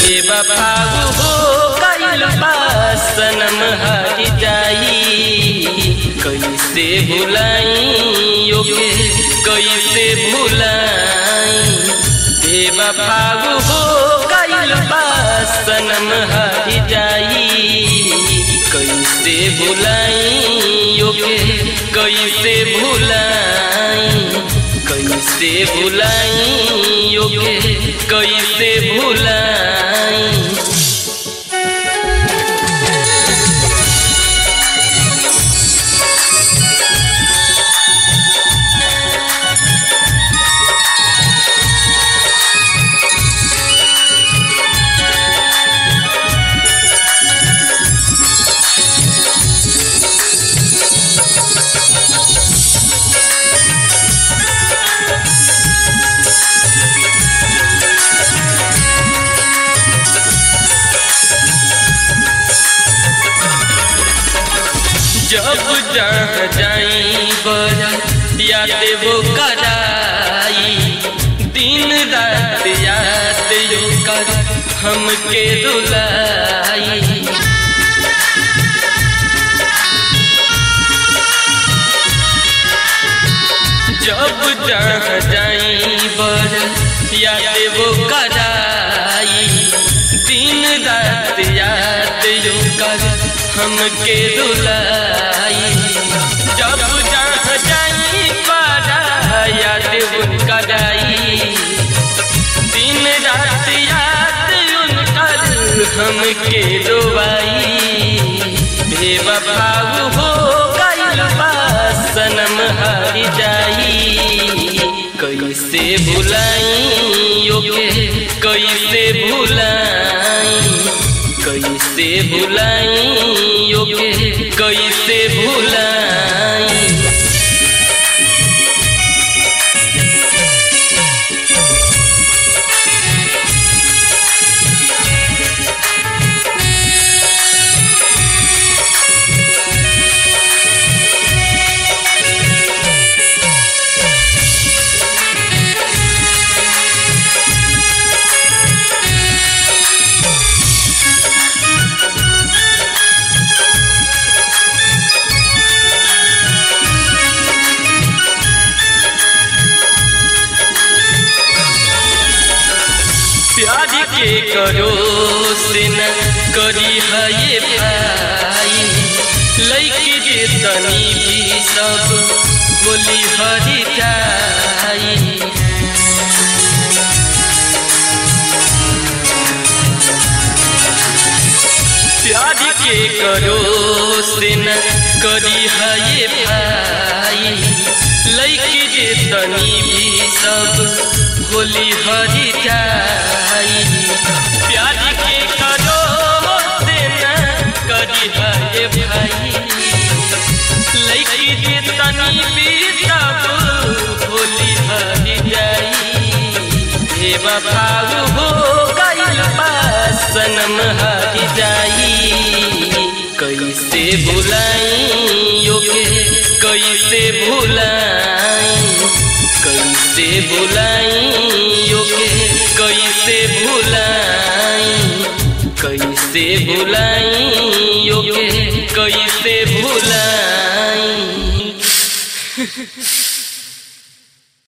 बेवफा हो गइल बा सनम हार जाई कैसे भुलाई योगे कैसे भुलाई बेवफा हो गइल बा सनम हार जाई कैसे भुलाई योगे कैसे भुलाई कैसे भुलाई योगे कैसे भुलाई जब जहाँ जाई बजा याद वो कराई दिन रात याद यो कर हमके रुलाई जब जहाँ जाई बजा याद वो कराई दिन रात याद यो कर हमके रुलाई जब जहाँ जाई पारा याद उनका जाई दिन रात याद उनका हमके रुलाई बेवफा हो गइल बा सनम हार जाई कैसे भुलाई योगे कैसे भुलाई कैसे भुलाई योगे कैसे भुलाई प्यार के करो से न करी है ये भाई लइके जे तनी भी सब बोली हरी जाई प्यार के करो से न करी है ये भाई लइके जे तनी भी सब बोली हरी जाई प्यार के करो से न करी है भाई लइकी जे तनी भी सब बोली हरी जाई बेवफा हो गइल बा सनम हार जाई कैसे भुलाई योगे कैसे भुलाई कैसे भुलाई योगे कैसे भुलाई कैसे भुलाई योगे कैसे भुलाई